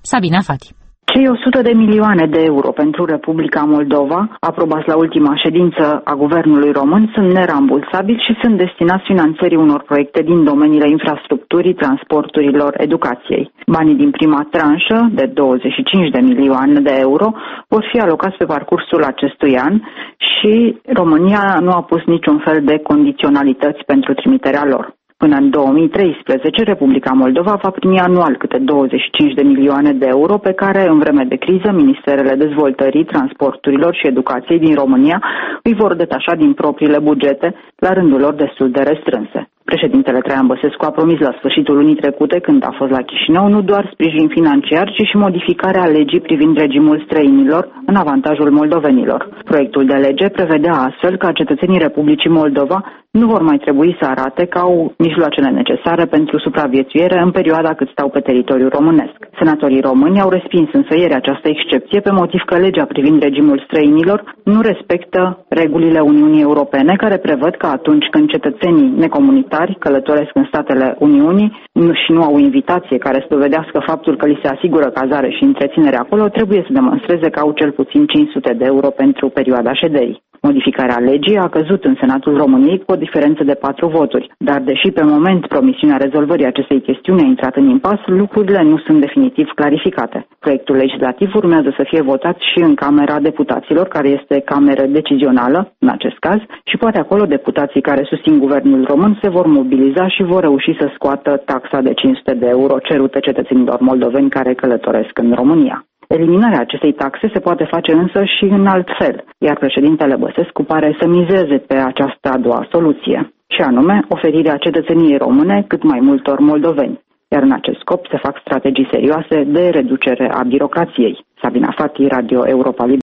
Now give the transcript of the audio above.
Sabina Fati. Cei 100 de milioane de euro pentru Republica Moldova, aprobați la ultima ședință a Guvernului Român, sunt nerambursabili și sunt destinați finanțării unor proiecte din domeniile infrastructurii, transporturilor, educației. Banii din prima tranșă, de 25 de milioane de euro, vor fi alocați pe parcursul acestui an și România nu a pus niciun fel de condiționalități pentru trimiterea lor. Până în 2013, Republica Moldova va primi anual câte 25 de milioane de euro pe care, în vreme de criză, Ministerele Dezvoltării, Transporturilor și Educației din România îi vor detașa din propriile bugete, la rândul lor destul de restrânse. Președintele Traian Băsescu a promis la sfârșitul lunii trecute, când a fost la Chișinău, nu doar sprijin financiar, ci și modificarea legii privind regimul străinilor în avantajul moldovenilor. Proiectul de lege prevedea astfel ca cetățenii Republicii Moldova nu vor mai trebui să arate că au mijloacele necesare pentru supraviețuire în perioada cât stau pe teritoriul românesc. Senatorii români au respins însă ieri această excepție pe motiv că legea privind regimul străinilor nu respectă regulile Uniunii Europene, care prevăd că atunci când cetățenii necomunitari călătoresc în statele Uniunii și nu au invitație care să dovedească faptul că li se asigură cazare și întreținere acolo, trebuie să demonstreze că au cel puțin 500 de euro pentru perioada șederii. Modificarea legii a căzut în Senatul României cu o diferență de 4 voturi, dar deși pe moment promisiunea rezolvării acestei chestiuni a intrat în impas, lucrurile nu sunt definitiv clarificate. Proiectul legislativ urmează să fie votat și în Camera Deputaților, care este cameră decizională în acest caz, și poate acolo deputații care susțin guvernul român se vor mobiliza și vor reuși să scoată taxa de 500 de euro cerută cetățenilor moldoveni care călătoresc în România. Eliminarea acestei taxe se poate face însă și în alt fel, iar președintele Băsescu pare să mizeze pe această a doua soluție, și anume oferirea cetățeniei române cât mai multor moldoveni, iar în acest scop se fac strategii serioase de reducere a birocrației. Sabina Fati, Radio Europa Liberă.